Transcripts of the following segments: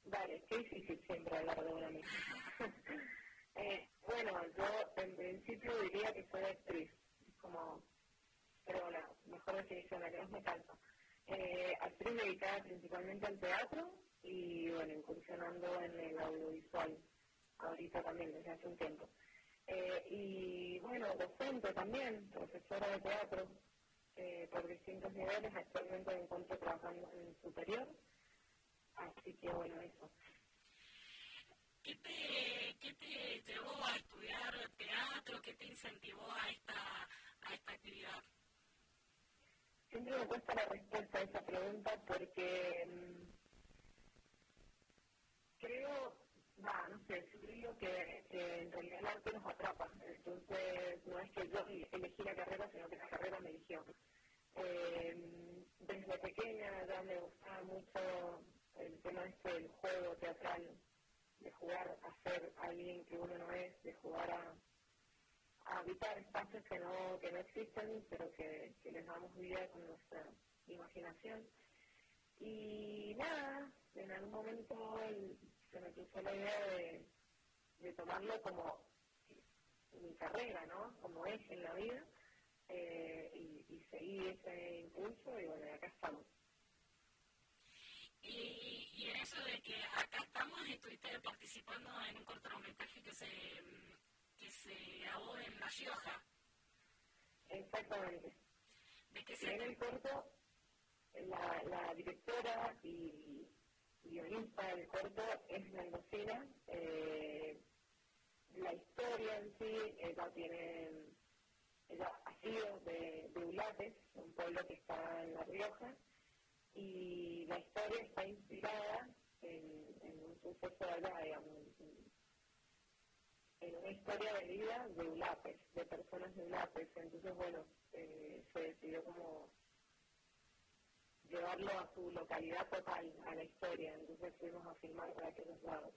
Dale, qué difícil siempre hablar de una misma. Bueno, yo en principio diría que soy actriz, como, pero la mejor definición, la que más me calza. Actriz dedicada principalmente al teatro y, bueno, incursionando en el audiovisual, ahorita también, desde hace un tiempo. Y, bueno, docente también, profesora de teatro por distintos niveles, actualmente me encuentro trabajando en superior, así que, bueno, eso. ¿Qué te llevó a estudiar teatro? ¿Qué te incentivó a esta actividad? Siempre me cuesta la respuesta a esa pregunta porque creo, no sé, siempre digo que en realidad el arte nos atrapa. Entonces, no es que yo elegí la carrera, sino que la carrera me eligió. Desde pequeña ya me gustaba mucho el tema del juego teatral, de jugar a ser alguien que uno no es, de jugar a habitar espacios que no existen, pero que les damos vida con nuestra imaginación. Y nada, en algún momento se me cruzó la idea de tomarlo como mi carrera, ¿no? Como eje en la vida, y seguí ese impulso y bueno, acá estamos. Y en eso de que acá estamos, estuviste participando en un cortometraje que se grabó en La Rioja. Exactamente. ¿De qué se en el corto, la directora y guionista del corto es mendocina. La historia en sí, ella ha sido de Ulapes, un pueblo que está en La Rioja, y la historia está inspirada en un suceso de allá, digamos, en una historia de vida de Ulapes, de personas de Ulapes. Entonces, bueno, se decidió como llevarlo a su localidad total, a la historia. Entonces fuimos a filmar para aquellos lados.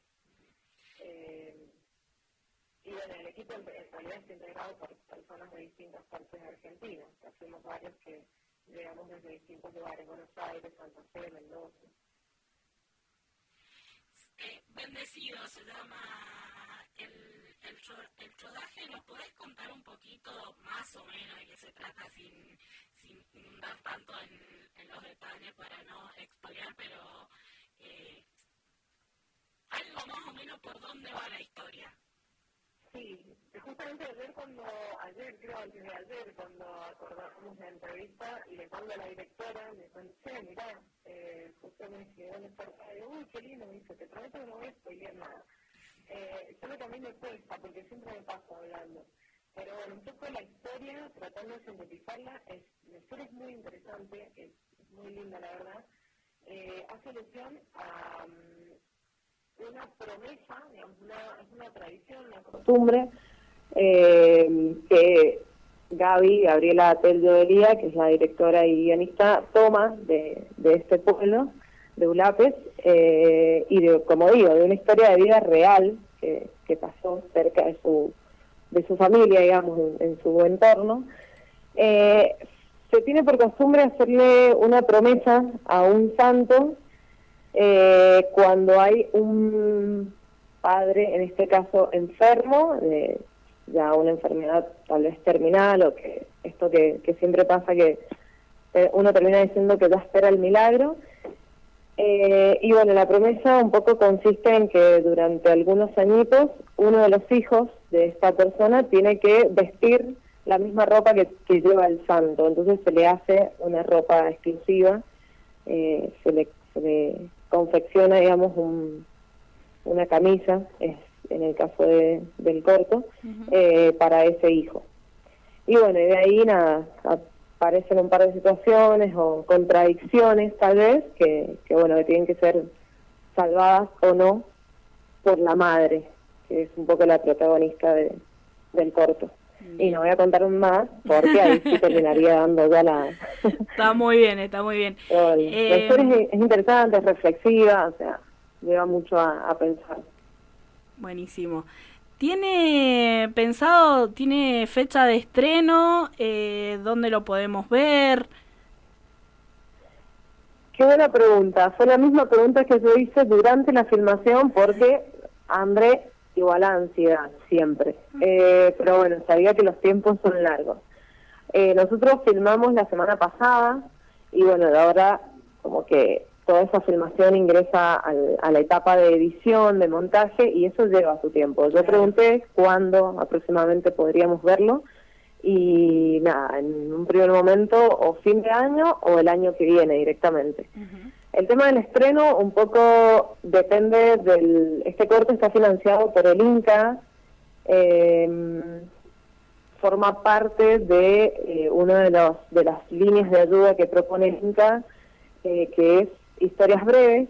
Y bueno, el equipo en realidad está integrado por personas de distintas partes de Argentina. O sea, fuimos varios que llegamos desde distintos lugares, Buenos Aires, Santa Fe, Mendoza. Bendecido se llama el rodaje. ¿Nos podés contar un poquito más o menos de qué se trata sin dar tanto en los detalles para no expoliar, pero algo más o menos por dónde va la historia? Sí, justamente ayer, creo antes de ayer, cuando acordamos la entrevista y le mando a la directora, me dijo, che, mirá, justo me escribió en el portal, uy, qué lindo, me dice, te prometo que no voy a spoilear nada. Solo que a mí me cuesta, porque siempre me paso hablando. Pero bueno, un poco la historia, tratando de sintetizarla, la historia es muy interesante, es muy linda la verdad. Hace alusión a una promesa, digamos, es una tradición, una costumbre que Gabriela Tello-Delía, que es la directora y guionista, toma de este pueblo, de Ulapes, y como digo, de una historia de vida real que pasó cerca de su familia, digamos, en su entorno. Se tiene por costumbre hacerle una promesa a un santo cuando hay un padre, en este caso enfermo, de ya una enfermedad tal vez terminal, o que esto que siempre pasa, que uno termina diciendo que ya espera el milagro. Y bueno, la promesa un poco consiste en que durante algunos añitos uno de los hijos de esta persona tiene que vestir la misma ropa que lleva el santo. Entonces se le hace una ropa exclusiva, se le confecciona, digamos, una camisa, en el caso del corto, para ese hijo. Y bueno, de ahí nada, aparecen un par de situaciones o contradicciones tal vez, que bueno, que tienen que ser salvadas o no por la madre, que es un poco la protagonista del corto. Y no voy a contar más porque ahí sí terminaría dando ya la... Está muy bien, está muy bien. La historia es interesante, es reflexiva, o sea, lleva mucho a pensar. Buenísimo. ¿Tiene fecha de estreno? ¿Dónde lo podemos ver? Qué buena pregunta. Fue la misma pregunta que yo hice durante la filmación porque André igual a ansiedad, siempre. Pero bueno, sabía que los tiempos son largos. Nosotros filmamos la semana pasada y bueno, de ahora como que toda esa filmación ingresa a la etapa de edición, de montaje, y eso lleva su tiempo. Yo pregunté cuándo aproximadamente podríamos verlo, y nada, en un primer momento o fin de año o el año que viene directamente. El tema del estreno un poco depende este corto está financiado por el Inca, forma parte de una de las líneas de ayuda que propone el Inca, que es historias breves.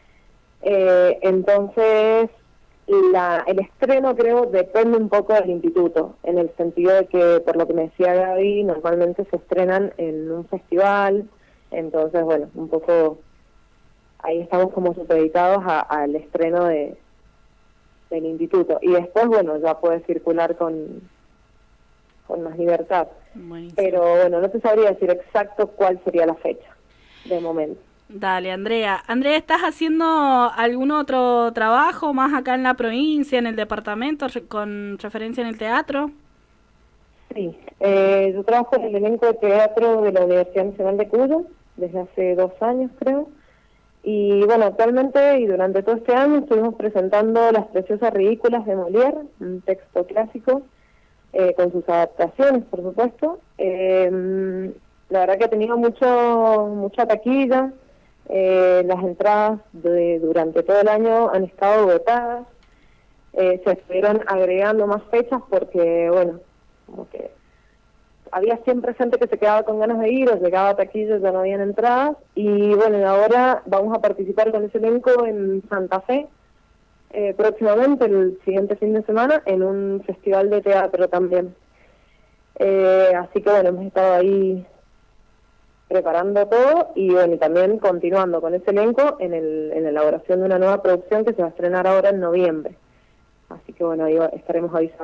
Entonces el estreno creo depende un poco del instituto, en el sentido de que, por lo que me decía Gaby, normalmente se estrenan en un festival. Entonces bueno, un poco ahí estamos como supeditados al estreno del instituto, y después bueno, ya puede circular con más libertad. Buenísimo. Pero bueno, no te sabría decir exacto cuál sería la fecha de momento. Dale, Andrea. Andrea, ¿estás haciendo algún otro trabajo más acá en la provincia, en el departamento, con referencia en el teatro? Sí, yo trabajo en el elenco de teatro de la Universidad Nacional de Cuyo desde hace 2 años, creo. Y bueno, actualmente y durante todo este año estuvimos presentando Las Preciosas Ridículas de Molière, un texto clásico, con sus adaptaciones, por supuesto. La verdad que ha tenido mucha taquilla. Las entradas durante todo el año han estado agotadas. Se estuvieron agregando más fechas porque, bueno, como que había siempre gente que se quedaba con ganas de ir, o llegaba a taquillas, ya no habían entradas. Y bueno, ahora vamos a participar con ese elenco en Santa Fe, próximamente, el siguiente fin de semana, en un festival de teatro también. Así que bueno, hemos estado ahí preparando todo, y bueno, y también continuando con ese elenco en la elaboración de una nueva producción que se va a estrenar ahora en noviembre. Así que bueno, ahí estaremos avisando.